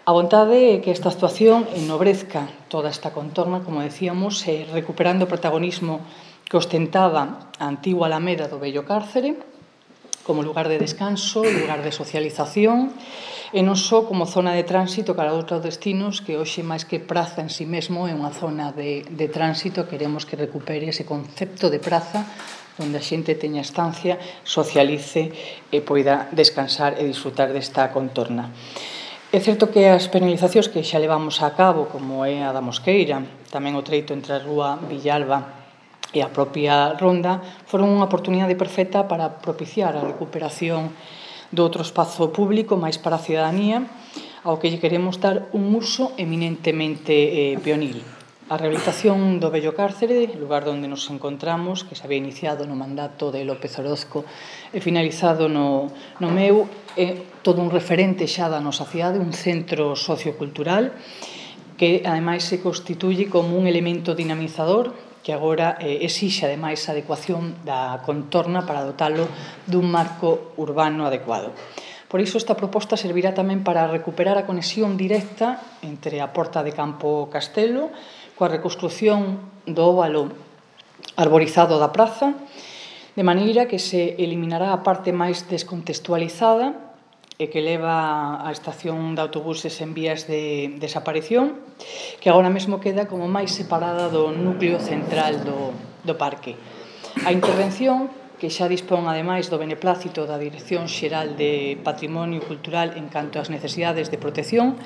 A vontade é que esta actuación ennobrezca toda esta contorna, como decíamos, recuperando o protagonismo que ostentaba a antigua Alameda do vello cárcere, como lugar de descanso, lugar de socialización, e non só como zona de tránsito cara a outros destinos, que hoxe, máis que praza en si mesmo, é unha zona de tránsito. Queremos que recupere ese concepto de praza, onde a xente teña estancia, socialice e poida descansar e disfrutar desta contorna. É certo que as penalizacións que xa levamos a cabo, como é a da Mosqueira, tamén o treito entre a rúa Villalba e a propia Ronda, foron unha oportunidade perfecta para propiciar a recuperación do outro espazo público máis para a cidadanía, ao que lle queremos dar un uso eminentemente pionil. A rehabilitación do vello cárcere, lugar onde nos encontramos, que se había iniciado no mandato de López Orozco e finalizado no meu, é todo un referente xa da nosa cidade, un centro sociocultural que ademais se constituye como un elemento dinamizador que agora exixe ademais a adecuación da contorna para dotalo dun marco urbano adecuado. Por iso esta proposta servirá tamén para recuperar a conexión directa entre a Porta de Campo Castelo coa reconstrucción do óvalo arborizado da praza, de maneira que se eliminará a parte máis descontextualizada e que leva a estación de autobuses en vías de desaparición, que agora mesmo queda como máis separada do núcleo central do parque. A intervención, que xa dispón ademais do beneplácito da Dirección Xeral de Patrimonio Cultural en canto ás necesidades de protección,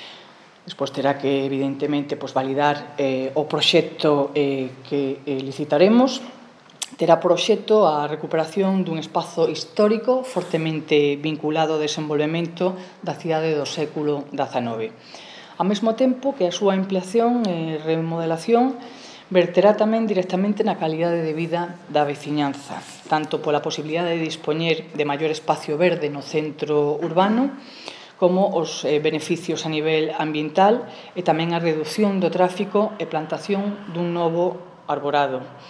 despois terá que, evidentemente, validar o proxecto que licitaremos. Terá por obxecto a recuperación dun espazo histórico fortemente vinculado ao desenvolvemento da cidade do século XIX. Ao mesmo tempo que a súa ampliación e remodelación verterá tamén directamente na calidade de vida da veciñanza, tanto pola posibilidade de dispoñer de maior espacio verde no centro urbano, como os beneficios a nivel ambiental e tamén a reducción do tráfico e plantación dun novo arborado.